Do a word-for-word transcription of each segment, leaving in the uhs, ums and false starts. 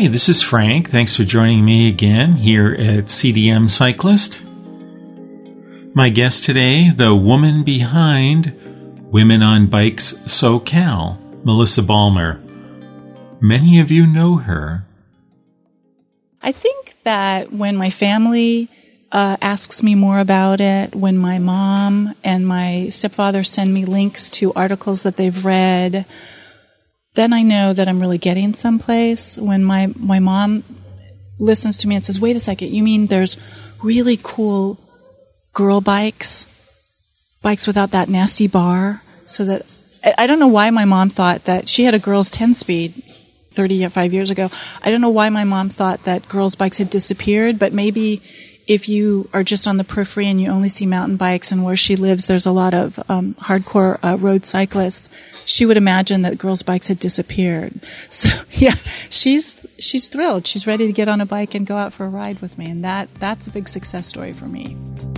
Hi, this is Frank. Thanks for joining me again here at C D M Cyclist. My guest today, the woman behind Women on Bikes SoCal, Melissa Balmer. Many of you know her. I think that when my family uh, asks me more about it, when my mom and my stepfather send me links to articles that they've read, then I know that I'm really getting someplace. When my, my mom listens to me and says, wait a second, you mean there's really cool girl bikes, bikes without that nasty bar? So that, I don't know why my mom thought that she had a girls ten speed thirty-five years ago. I don't know why my mom thought that girls bikes had disappeared, but maybe if you are just on the periphery and you only see mountain bikes, and where she lives there's a lot of um, hardcore uh, road cyclists, she would imagine that girls' bikes had disappeared. So yeah, she's she's thrilled. She's ready to get on a bike and go out for a ride with me, and that that's a big success story for me.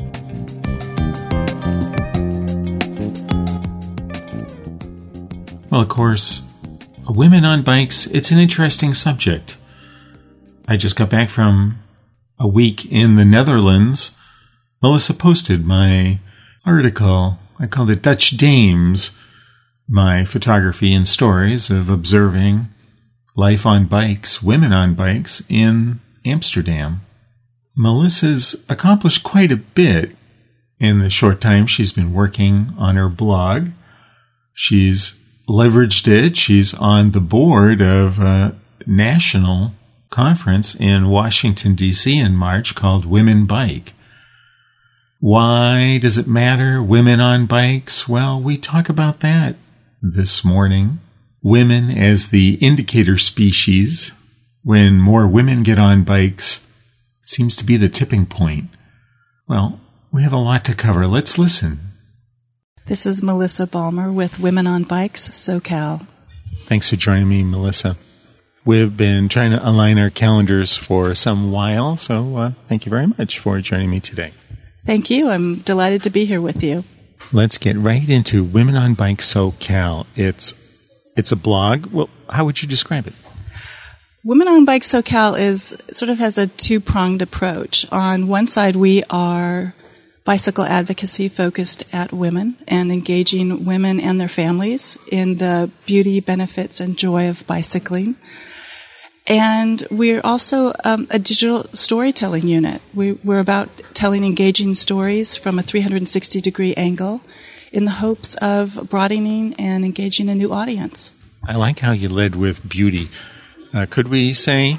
Well, of course, women on bikes, it's an interesting subject. I just got back from a week in the Netherlands. Melissa posted my article. I called it Dutch Dames, my photography and stories of observing life on bikes, women on bikes in Amsterdam. Melissa's accomplished quite a bit in the short time she's been working on her blog. She's leveraged it. She's on the board of a national conference in Washington, D C in March called Women Bike. Why does it matter, women on bikes? Well, we talk about that this morning. Women as the indicator species. When more women get on bikes, it seems to be the tipping point. Well, we have a lot to cover. Let's listen. This is Melissa Balmer with Women on Bikes SoCal. Thanks for joining me, Melissa. We've been trying to align our calendars for some while, so uh, thank you very much for joining me today. Thank you. I'm delighted to be here with you. Let's get right into Women on Bikes SoCal. It's it's a blog. Well, how would you describe it? Women on Bikes SoCal is sort of has a two-pronged approach. On one side, we are bicycle advocacy focused at women and engaging women and their families in the beauty, benefits, and joy of bicycling. And we're also um, a digital storytelling unit. We, we're about telling engaging stories from a three hundred sixty degree angle in the hopes of broadening and engaging a new audience. I like how you led with beauty. Uh, could we say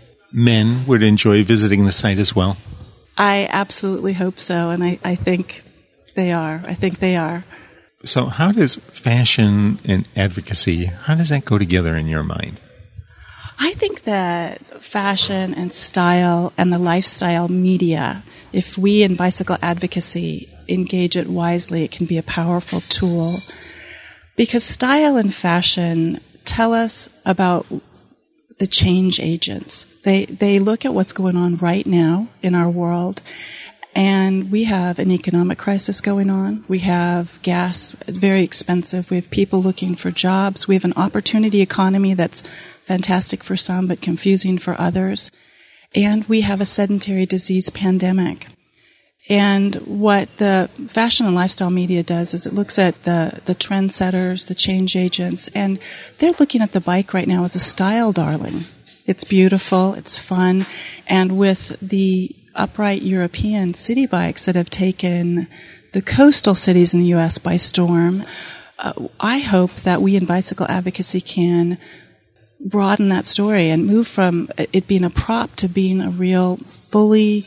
men would enjoy visiting the site as well? I absolutely hope so, and I, I think they are. I think they are. So how does fashion and advocacy, how does that go together in your mind? I think that fashion and style and the lifestyle media, if we in bicycle advocacy engage it wisely, it can be a powerful tool. Because style and fashion tell us about the change agents. They they look at what's going on right now in our world, and we have an economic crisis going on. We have gas very expensive. We have people looking for jobs. We have an opportunity economy that's fantastic for some but confusing for others. And we have a sedentary disease pandemic. And what the fashion and lifestyle media does is it looks at the, the trendsetters, the change agents, and they're looking at the bike right now as a style darling. It's beautiful, it's fun, and with the upright European city bikes that have taken the coastal cities in the U S by storm, uh, I hope that we in bicycle advocacy can broaden that story and move from it being a prop to being a real, fully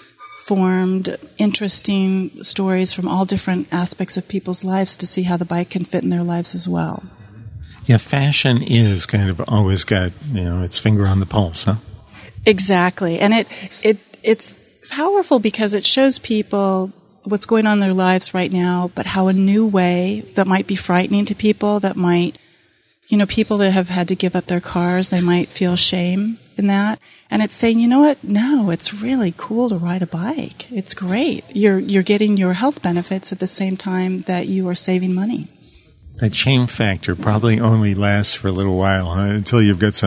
formed, interesting stories from all different aspects of people's lives to see how the bike can fit in their lives as well. Yeah, fashion is kind of always got, you know, its finger on the pulse, huh? Exactly. And it it it's powerful because it shows people what's going on in their lives right now, but how a new way that might be frightening to people, that might, you know, people that have had to give up their cars, they might feel shame in that. And it's saying, you know what? No, it's really cool to ride a bike. It's great. You're you're getting your health benefits at the same time that you are saving money. That shame factor probably only lasts for a little while, huh? Until you've got some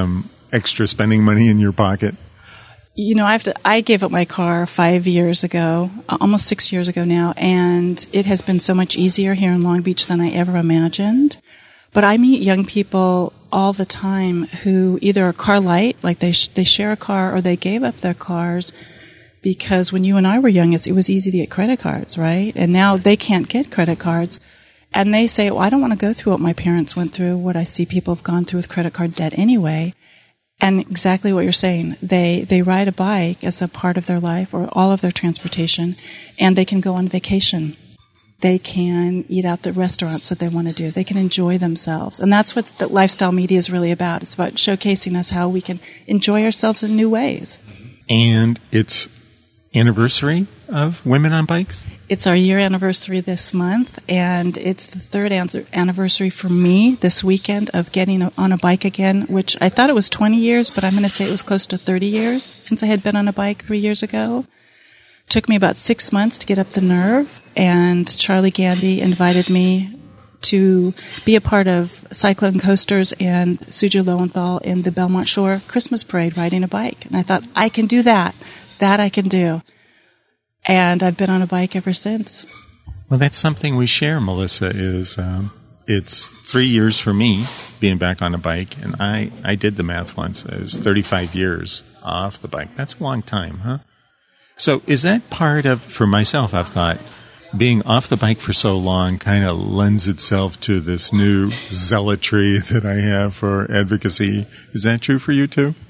extra spending money in your pocket? You know, I have to. I gave up my car five years ago, almost six years ago now, and it has been so much easier here in Long Beach than I ever imagined. But I meet young people all the time who either are car light, like they sh- they share a car, or they gave up their cars because when you and I were young, it was easy to get credit cards, right? And now they can't get credit cards. And they say, well, I don't want to go through what my parents went through, what I see people have gone through with credit card debt anyway. And exactly what you're saying. They they ride a bike as a part of their life or all of their transportation, and they can go on vacation. They can eat out the restaurants that they want to do. They can enjoy themselves. And that's what the lifestyle media is really about. It's about showcasing us how we can enjoy ourselves in new ways. And it's anniversary of Women on Bikes? It's our year anniversary this month, and it's the third anniversary for me this weekend of getting on a bike again, which I thought it was twenty years, but I'm going to say it was close to thirty years since I had been on a bike three years ago. It took me about six months to get up the nerve, and Charlie Gandy invited me to be a part of Cyclone Coasters and Suju Lowenthal in the Belmont Shore Christmas Parade riding a bike. And I thought, I can do that. That I can do. And I've been on a bike ever since. Well, that's something we share, Melissa, is um, it's three years for me being back on a bike. And I, I did the math once. It was thirty-five years off the bike. That's a long time, huh? So is that part of, for myself, I've thought, being off the bike for so long kind of lends itself to this new zealotry that I have for advocacy. Is that true for you too?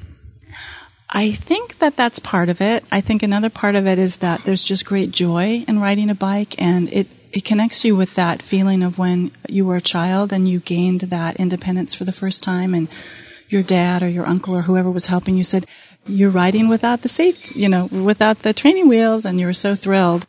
I think that that's part of it. I think another part of it is that there's just great joy in riding a bike, and it, it connects you with that feeling of when you were a child and you gained that independence for the first time, and your dad or your uncle or whoever was helping you said, you're riding without the safe, you know, without the training wheels, and you were so thrilled.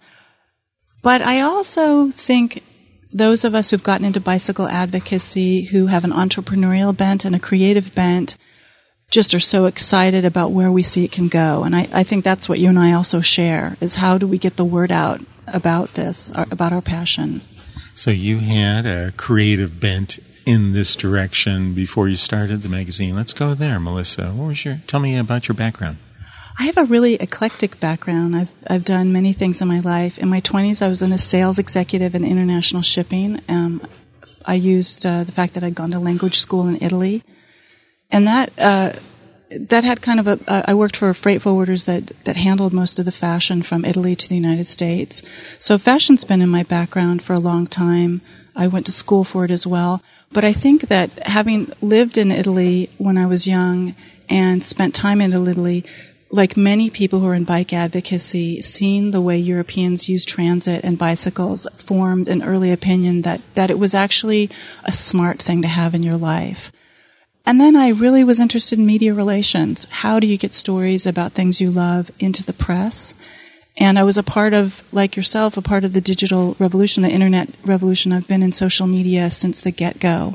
But I also think those of us who've gotten into bicycle advocacy, who have an entrepreneurial bent and a creative bent, just are so excited about where we see it can go. And I, I think that's what you and I also share, is how do we get the word out about this, about our passion. So you had a creative bent in this direction before you started the magazine. Let's go there, Melissa. What was your, tell me about your background. I have a really eclectic background. I've I've done many things in my life. In my twenties, I was in a sales executive in international shipping. Um, I used uh, the fact that I'd gone to language school in Italy. And that uh, that had kind of a. Uh, I worked for freight forwarders that that handled most of the fashion from Italy to the United States. So fashion's been in my background for a long time. I went to school for it as well. But I think that having lived in Italy when I was young and spent time in Italy, like many people who are in bike advocacy, seeing the way Europeans use transit and bicycles, formed an early opinion that that it was actually a smart thing to have in your life. And then I really was interested in media relations. How do you get stories about things you love into the press? And I was a part of, like yourself, a part of the digital revolution, the internet revolution. I've been in social media since the get-go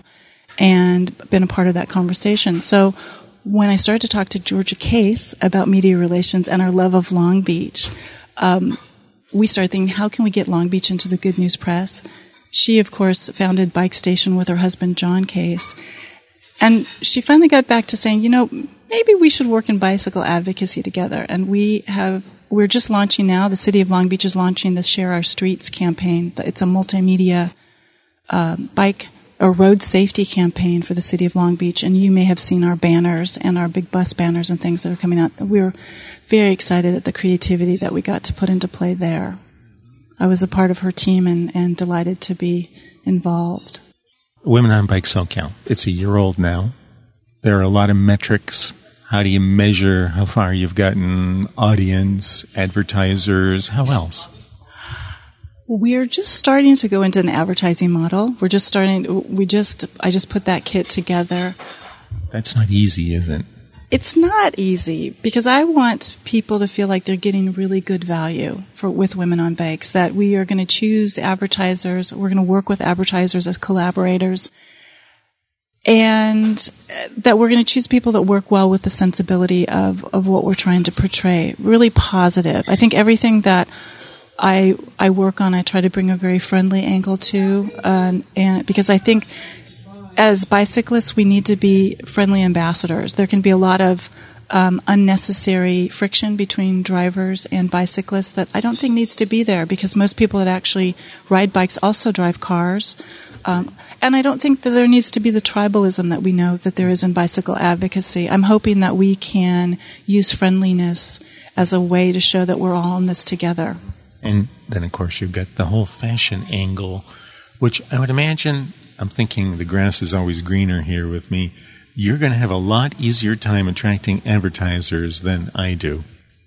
and been a part of that conversation. So when I started to talk to Georgia Case about media relations and our love of Long Beach, um, we started thinking, how can we get Long Beach into the good news press? She, of course, founded Bike Station with her husband, John Case. And she finally got back to saying, you know, maybe we should work in bicycle advocacy together. And we have, we're just launching now, the City of Long Beach is launching the Share Our Streets campaign. It's a multimedia uh, bike or road safety campaign for the City of Long Beach. And you may have seen our banners and our big bus banners and things that are coming out. We're very excited at the creativity that we got to put into play there. I was a part of her team and, and delighted to be involved. Women on Bike SoCal. It's a year old now. There are a lot of metrics. How do you measure how far you've gotten? Audience, advertisers, how else? We're just starting to go into an advertising model. We're just starting, we just, I just put that kit together. That's not easy, is it? It's not easy because I want people to feel like they're getting really good value for with Women on Bikes, that we are going to choose advertisers, we're going to work with advertisers as collaborators, and that we're going to choose people that work well with the sensibility of, of what we're trying to portray. Really positive. I think everything that I I work on, I try to bring a very friendly angle to, uh, and because I think as bicyclists, we need to be friendly ambassadors. There can be a lot of um, unnecessary friction between drivers and bicyclists that I don't think needs to be there, because most people that actually ride bikes also drive cars. Um, and I don't think that there needs to be the tribalism that we know that there is in bicycle advocacy. I'm hoping that we can use friendliness as a way to show that we're all in this together. And then, of course, you've got the whole fashion angle, which I would imagine, I'm thinking the grass is always greener here with me, you're going to have a lot easier time attracting advertisers than I do.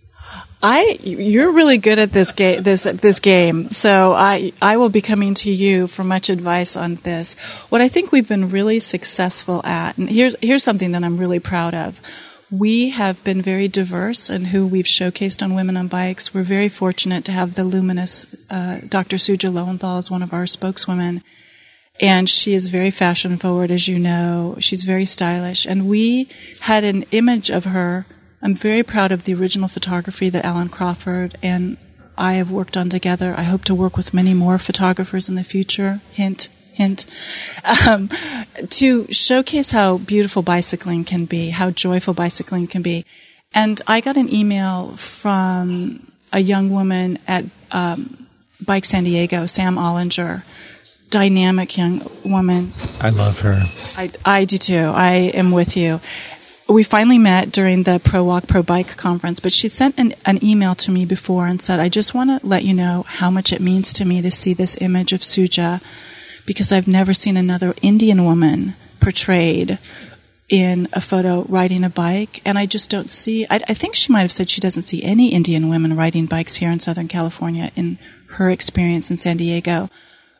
I, you're really good at this game. This this game, so I I will be coming to you for much advice on this. What I think we've been really successful at, and here's here's something that I'm really proud of. We have been very diverse in who we've showcased on Women on Bikes. We're very fortunate to have the luminous uh, Doctor Suja Lowenthal as one of our spokeswomen. And she is very fashion forward, as you know. She's very stylish. And we had an image of her. I'm very proud of the original photography that Alan Crawford and I have worked on together. I hope to work with many more photographers in the future. Hint, hint. Um, to showcase how beautiful bicycling can be, how joyful bicycling can be. And I got an email from a young woman at um, Bike San Diego, Sam Ollinger. Dynamic young woman. I love her. I, I do too. I am with you. We finally met during the Pro Walk, Pro Bike conference, but she sent an, an email to me before and said, I just want to let you know how much it means to me to see this image of Suja, because I've never seen another Indian woman portrayed in a photo riding a bike, and I just don't see, I, I think she might have said she doesn't see any Indian women riding bikes here in Southern California in her experience in San Diego.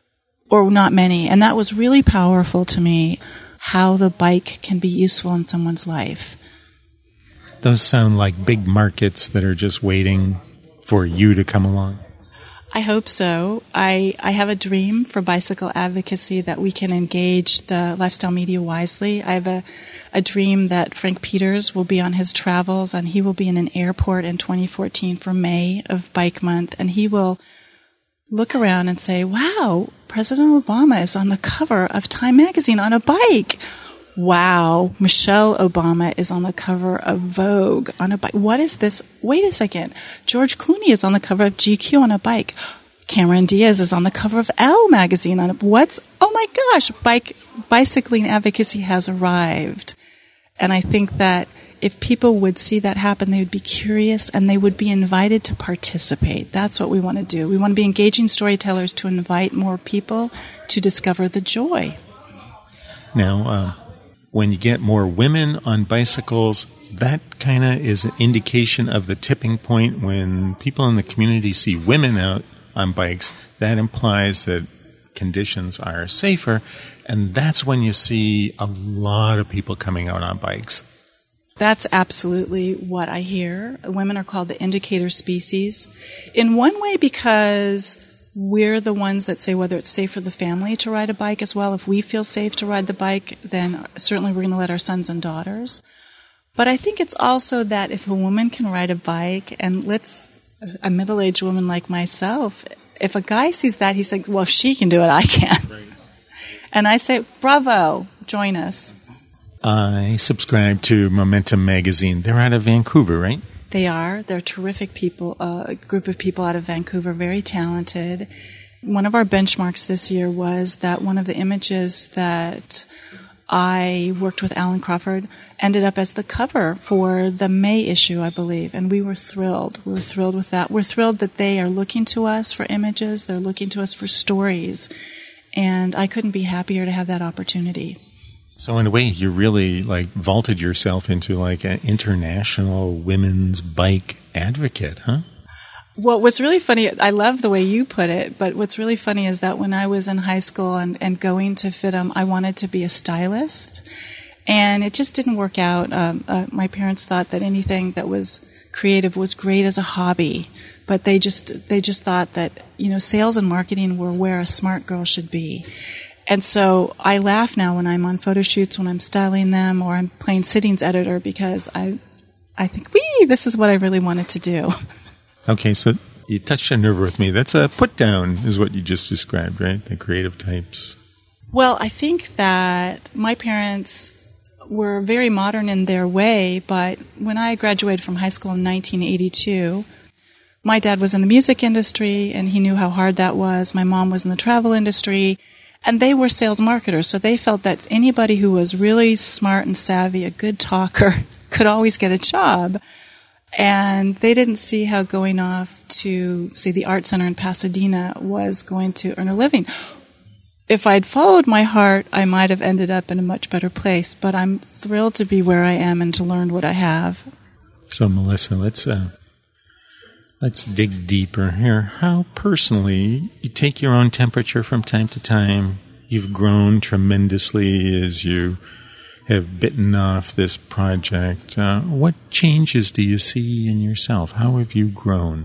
Or not many. And that was really powerful to me, how the bike can be useful in someone's life. Those sound like big markets that are just waiting for you to come along. I hope so. I, I have a dream for bicycle advocacy that we can engage the lifestyle media wisely. I have a, a dream that Frank Peters will be on his travels, and he will be in an airport in twenty fourteen for May of Bike Month, and he will look around and say, wow, President Obama is on the cover of Time magazine on a bike. Wow, Michelle Obama is on the cover of Vogue on a bike. What is this? Wait a second. George Clooney is on the cover of G Q on a bike. Cameron Diaz is on the cover of Elle magazine on a, what's, oh my gosh, bike, bicycling advocacy has arrived. And I think that if people would see that happen, they would be curious and they would be invited to participate. That's what we want to do. We want to be engaging storytellers to invite more people to discover the joy. Now, uh, when you get more women on bicycles, that kind of is an indication of the tipping point. When people in the community see women out on bikes, that implies that conditions are safer, and that's when you see a lot of people coming out on bikes. That's absolutely what I hear. Women are called the indicator species. In one way, because we're the ones that say whether it's safe for the family to ride a bike as well. If we feel safe to ride the bike, then certainly we're going to let our sons and daughters. But I think it's also that if a woman can ride a bike, and let's, a middle-aged woman like myself, if a guy sees that, he's like, well, if she can do it, I can. Right. And I say, bravo, join us. I subscribe to Momentum Magazine. They're out of Vancouver, right? They are. They're terrific people, uh, a group of people out of Vancouver, very talented. One of our benchmarks this year was that one of the images that I worked with Alan Crawford ended up as the cover for the May issue, I believe, and we were thrilled. We were thrilled with that. We're thrilled that they are looking to us for images. They're looking to us for stories, and I couldn't be happier to have that opportunity. So in a way, you really like vaulted yourself into like an international women's bike advocate, huh? Well, what's really funny, I love the way you put it, but what's really funny is that when I was in high school and, and going to FITM, I wanted to be a stylist, and it just didn't work out. Um, uh, my parents thought that anything that was creative was great as a hobby, but they just they just thought that, you know, sales and marketing were where a smart girl should be. And so I laugh now when I'm on photo shoots, when I'm styling them, or I'm playing sittings editor, because I I think, wee, this is what I really wanted to do. Okay, so you touched a nerve with me. That's a put down, is what you just described, right? The creative types Well, I think that my parents were very modern in their way, but when I graduated from high school in nineteen eighty-two, my dad was in the music industry, and he knew how hard that was. My mom was in the travel industry, and they were sales marketers, so they felt that anybody who was really smart and savvy, a good talker, could always get a job. And they didn't see how going off to, say, the Art Center in Pasadena was going to earn a living. If I'd followed my heart, I might have ended up in a much better place, but I'm thrilled to be where I am and to learn what I have. So, Melissa, let's uh, let's dig deeper here. How personally, you take your own temperature from time to time. You've grown tremendously as you have bitten off this project. Uh, what changes do you see in yourself? How have you grown?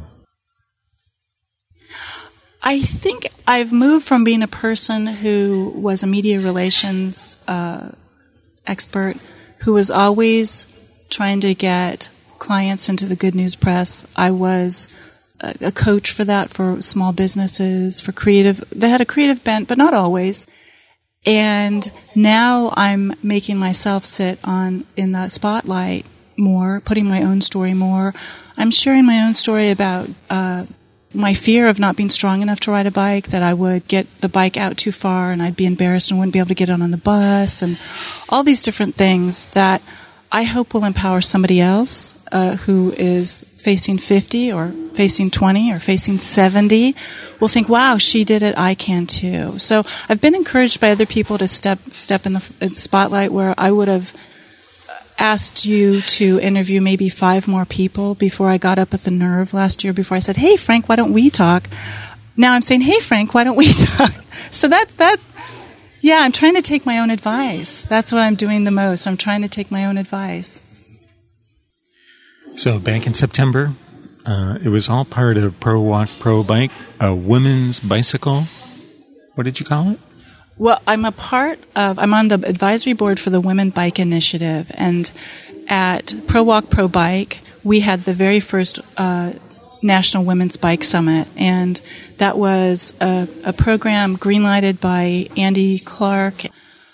I think I've moved from being a person who was a media relations uh, expert, who was always trying to get clients into the good news press. I was a, a coach for that, for small businesses, for creative. They had a creative bent, but not always. And now I'm making myself sit on in the spotlight more, putting my own story more. I'm sharing my own story about uh, my fear of not being strong enough to ride a bike, that I would get the bike out too far and I'd be embarrassed and wouldn't be able to get on on the bus, and all these different things that I hope will empower somebody else uh, who is facing fifty or facing twenty or facing seventy will think, wow, she did it, I can too. So I've been encouraged by other people to step step in the, in the spotlight where I would have asked you to interview maybe five more people before I got up at the nerve last year, before I said, hey, Frank, why don't we talk? Now I'm saying, hey, Frank, why don't we talk? So that, that, yeah, I'm trying to take my own advice. That's what I'm doing the most. I'm trying to take my own advice. So back in September, uh, it was all part of Pro Walk, Pro Bike, a women's bicycle. What did you call it? Well, I'm a part of, I'm on the advisory board for the Women Bike Initiative, and at Pro Walk, Pro Bike, we had the very first uh, National Women's Bike Summit, and that was a, a program greenlighted by Andy Clark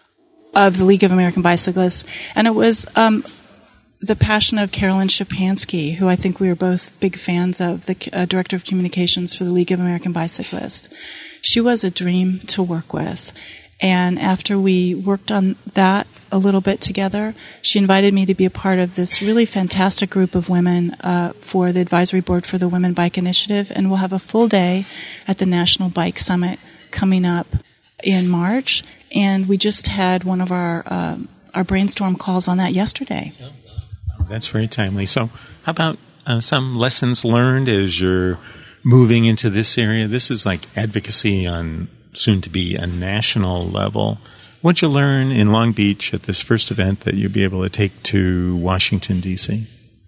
of the League of American Bicyclists, and it was um, the passion of Carolyn Shapansky, who I think we were both big fans of, the uh, Director of Communications for the League of American Bicyclists. She was a dream to work with. And after we worked on that a little bit together, she invited me to be a part of this really fantastic group of women uh, for the advisory board for the Women Bike Initiative. And we'll have a full day at the National Bike Summit coming up in March. And we just had one of our um, our brainstorm calls on that yesterday. Oh, that's very timely. So how about uh, some lessons learned as you're moving into this area? This is like advocacy on soon to be a national level. What'd you learn in Long Beach at this first event that you'll be able to take to Washington, D C?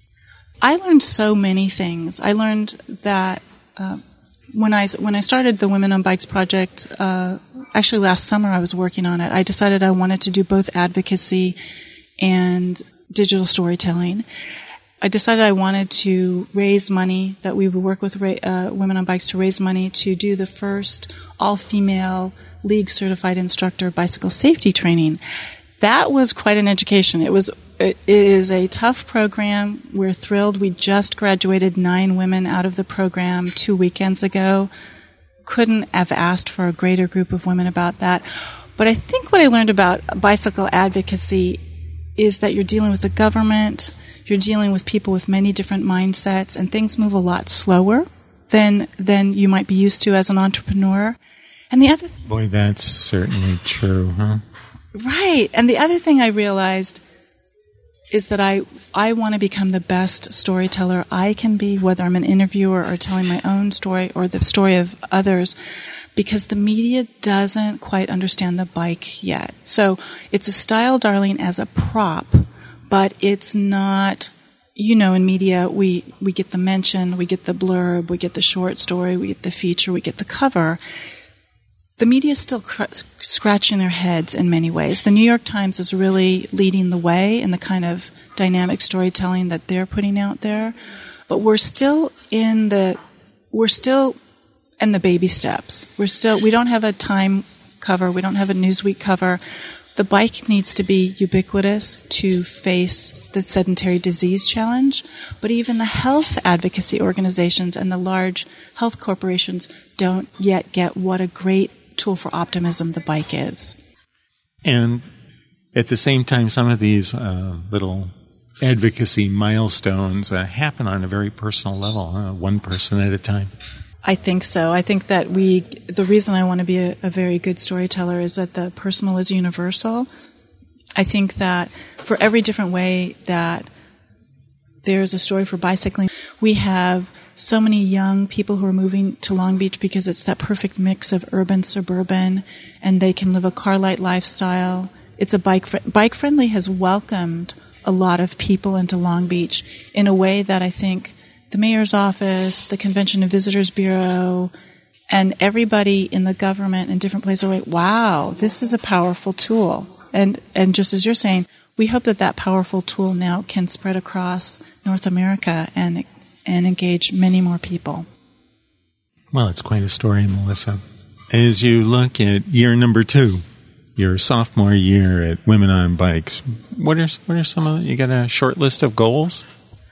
I learned so many things. I learned that uh, when I when I started the Women on Bikes project, uh, actually last summer I was working on it, I decided I wanted to do both advocacy and digital storytelling. I decided I wanted to raise money, that we would work with uh, Women on Bikes to raise money to do the first all-female league-certified instructor bicycle safety training. That was quite an education. It was. It is a tough program. We're thrilled. We just graduated nine women out of the program two weekends ago. Couldn't have asked for a greater group of women about that. But I think what I learned about bicycle advocacy is that you're dealing with the government, you're dealing with people with many different mindsets, and things move a lot slower than than you might be used to as an entrepreneur. And the other th- Boy, that's certainly true, huh? Right. And the other thing I realized is that I I want to become the best storyteller I can be, whether I'm an interviewer or telling my own story or the story of others, because the media doesn't quite understand the bike yet. So it's a style darling as a prop, but it's not, you know, in media we, we get the mention, we get the blurb, we get the short story, we get the feature, we get the cover. The media is still cr- scratching their heads in many ways. The New York Times is really leading the way in the kind of dynamic storytelling that they're putting out there. But we're still in the, we're still in the baby steps. We're still, we don't have a time cover. We don't have a Newsweek cover. The bike needs to be ubiquitous to face the sedentary disease challenge, but even the health advocacy organizations and the large health corporations don't yet get what a great tool for optimism the bike is. And at the same time, some of these uh, little advocacy milestones uh, happen on a very personal level, uh, one person at a time. I think so. I think that we, the reason I want to be a, a very good storyteller is that the personal is universal. I think that for every different way that there's a story for bicycling, we have so many young people who are moving to Long Beach because it's that perfect mix of urban, suburban, and they can live a car-light lifestyle. It's a bike, fr- Bike Friendly has welcomed a lot of people into Long Beach in a way that I think the mayor's office, the Convention and Visitors Bureau, and everybody in the government in different places are like, wow, this is a powerful tool. And and just as you're saying, we hope that that powerful tool now can spread across North America and and engage many more people. Well, it's quite a story, Melissa. As you look at year number two, your sophomore year at Women on Bikes, what are what are some of you got a short list of goals?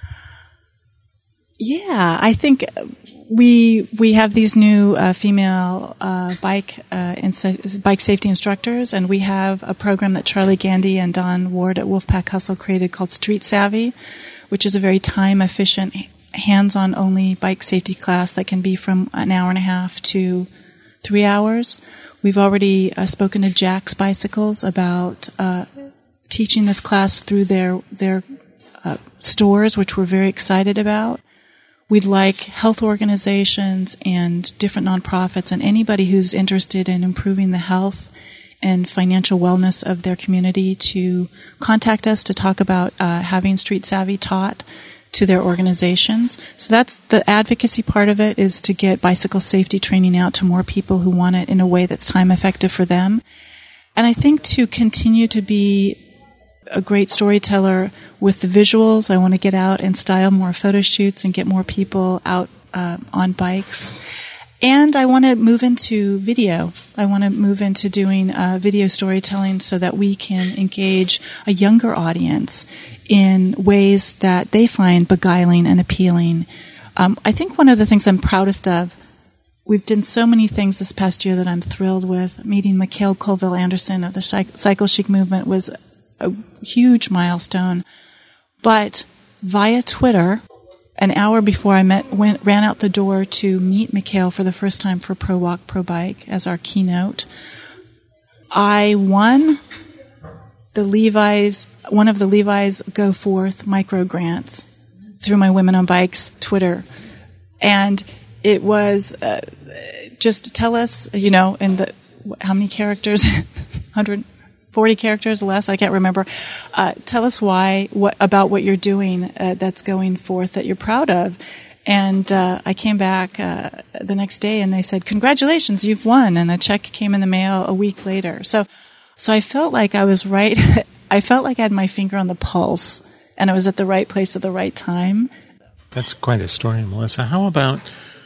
Yeah, I think we we have these new uh, female uh, bike uh, insa- bike safety instructors, and we have a program that Charlie Gandy and Don Ward at Wolfpack Hustle created called Street Savvy, which is a very time efficient, hands-on only bike safety class that can be from an hour and a half to three hours. We've already uh, spoken to Jack's Bicycles about uh, teaching this class through their their uh, stores, which we're very excited about. We'd like health organizations and different nonprofits and anybody who's interested in improving the health and financial wellness of their community to contact us to talk about uh, having Street Savvy taught to their organizations. So that's the advocacy part of it, is to get bicycle safety training out to more people who want it in a way that's time effective for them. And I think to continue to be a great storyteller with the visuals. I want to get out and style more photo shoots and get more people out uh, on bikes. And I want to move into video. I want to move into doing uh, video storytelling so that we can engage a younger audience in ways that they find beguiling and appealing. Um, I think one of the things I'm proudest of, we've done so many things this past year that I'm thrilled with. Meeting Mikhail Colville-Anderson of the Cycle Chic movement was a huge milestone. But via Twitter, an hour before I met, went, ran out the door to meet Mikhail for the first time for Pro Walk, Pro Bike as our keynote, I won the Levi's, one of the Levi's Go Forth micro grants through my Women on Bikes Twitter. And it was uh, just tell us, you know, in the, how many characters? one hundred forty characters, less, I can't remember. Uh, tell us why, what about what you're doing uh, that's going forth that you're proud of. And uh, I came back uh, the next day and they said, congratulations, you've won. And a check came in the mail a week later. So so I felt like I was right. I felt like I had my finger on the pulse and I was at the right place at the right time. That's quite a story, Melissa. How about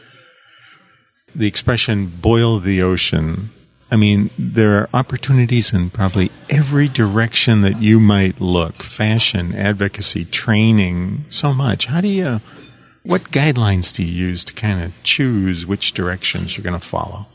the expression boil the ocean? I mean, there are opportunities in probably every direction that you might look. Fashion, advocacy, training, so much. How do you, what guidelines do you use to kind of choose which directions you're going to follow?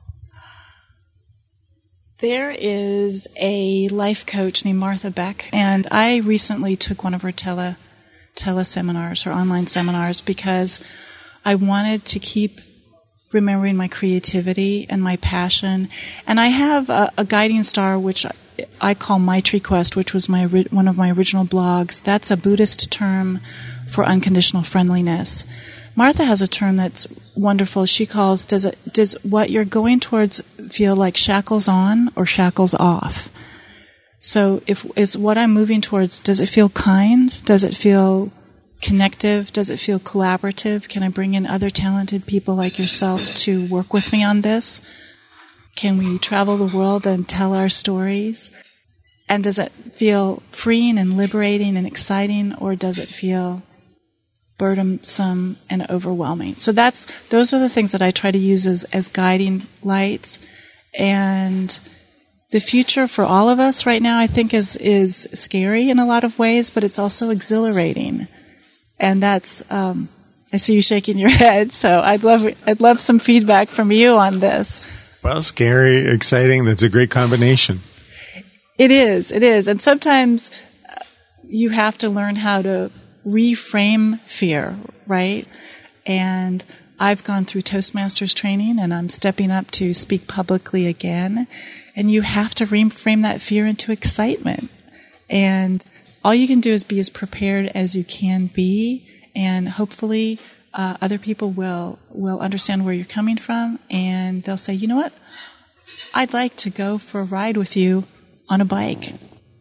There is a life coach named Martha Beck, and I recently took one of her tele, tele seminars, her online seminars, because I wanted to keep remembering my creativity and my passion. And I have a, a guiding star, which I call Maitri Quest, which was my one of my original blogs. That's a Buddhist term for unconditional friendliness. Martha has a term that's wonderful. She calls, does it, does what you're going towards feel like shackles on or shackles off? So if is what I'm moving towards, does it feel kind? Does it feel connective? Does it feel collaborative? Can I bring in other talented people like yourself to work with me on this? Can we travel the world and tell our stories? And does it feel freeing and liberating and exciting, or does it feel burdensome and overwhelming? So that's those are the things that I try to use as, as guiding lights. And the future for all of us right now, I think, is is scary in a lot of ways, but it's also exhilarating. And that's, um, I see you shaking your head, so I'd love I'd love some feedback from you on this. Well, scary, exciting, that's a great combination. It is, it is. And sometimes you have to learn how to reframe fear, right? And I've gone through Toastmasters training, and I'm stepping up to speak publicly again. And you have to reframe that fear into excitement. And all you can do is be as prepared as you can be, and hopefully uh, other people will will understand where you're coming from, and they'll say, you know what, I'd like to go for a ride with you on a bike.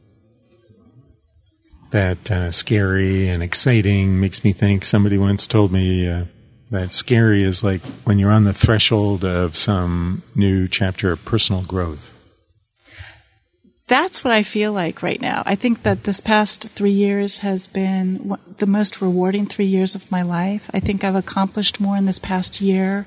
That uh, scary and exciting makes me think, somebody once told me uh, that scary is like when you're on the threshold of some new chapter of personal growth. That's what I feel like right now. I think that this past three years has been the most rewarding three years of my life. I think I've accomplished more in this past year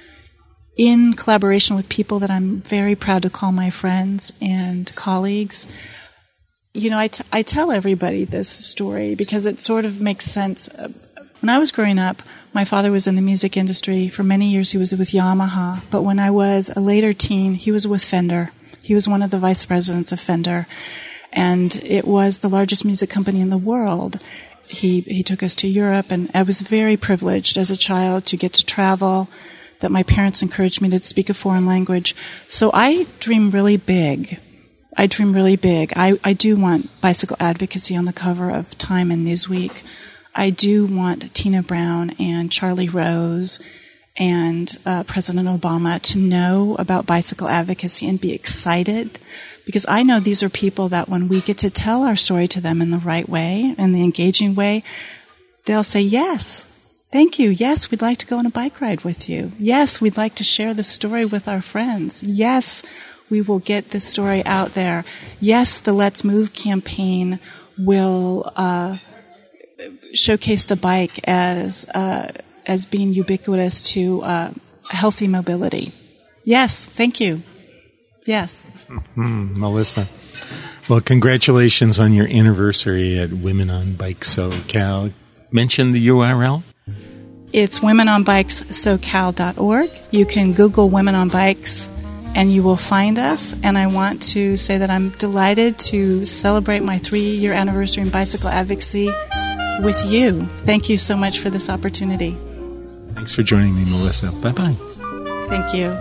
in collaboration with people that I'm very proud to call my friends and colleagues. You know, I, t- I tell everybody this story because it sort of makes sense. When I was growing up, my father was in the music industry. For many years, he was with Yamaha. But when I was a later teen, he was with Fender. He was one of the vice presidents of Fender, and it was the largest music company in the world. He he took us to Europe, and I was very privileged as a child to get to travel, that my parents encouraged me to speak a foreign language. So I dream really big. I dream really big. I, I do want bicycle advocacy on the cover of Time and Newsweek. I do want Tina Brown and Charlie Rose and uh, President Obama to know about bicycle advocacy and be excited, because I know these are people that when we get to tell our story to them in the right way, in the engaging way, they'll say, yes, thank you. Yes, we'd like to go on a bike ride with you. Yes, we'd like to share the story with our friends. Yes, we will get this story out there. Yes, the Let's Move campaign will uh, showcase the bike as uh, as being ubiquitous to uh, healthy mobility. Yes, thank you. Yes. Mm-hmm. Melissa. Well, congratulations on your anniversary at Women on Bikes SoCal. Mention the U R L. It's women on bikes socal dot org. You can Google Women on Bikes and you will find us. And I want to say that I'm delighted to celebrate my three-year anniversary in bicycle advocacy with you. Thank you so much for this opportunity. Thanks for joining me, Melissa. Bye-bye. Thank you.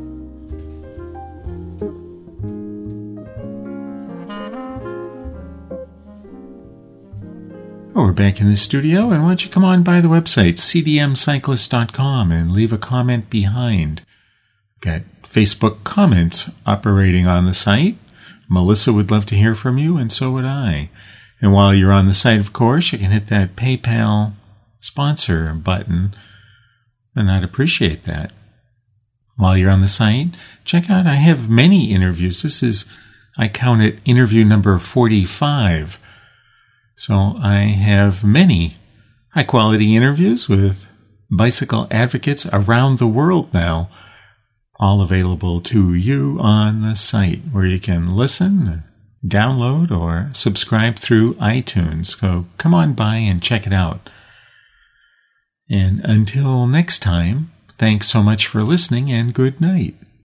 Oh, we're back in the studio, and why don't you come on by the website, c d m cyclist dot com, and leave a comment behind. Got Facebook comments operating on the site. Melissa would love to hear from you, and so would I. And while you're on the site, of course, you can hit that PayPal sponsor button, and I'd appreciate that. While you're on the site, check out, I have many interviews. This is, I count it, interview number forty-five. So I have many high-quality interviews with bicycle advocates around the world now, all available to you on the site, where you can listen, download, or subscribe through iTunes. So come on by and check it out. And until next time, thanks so much for listening, and good night.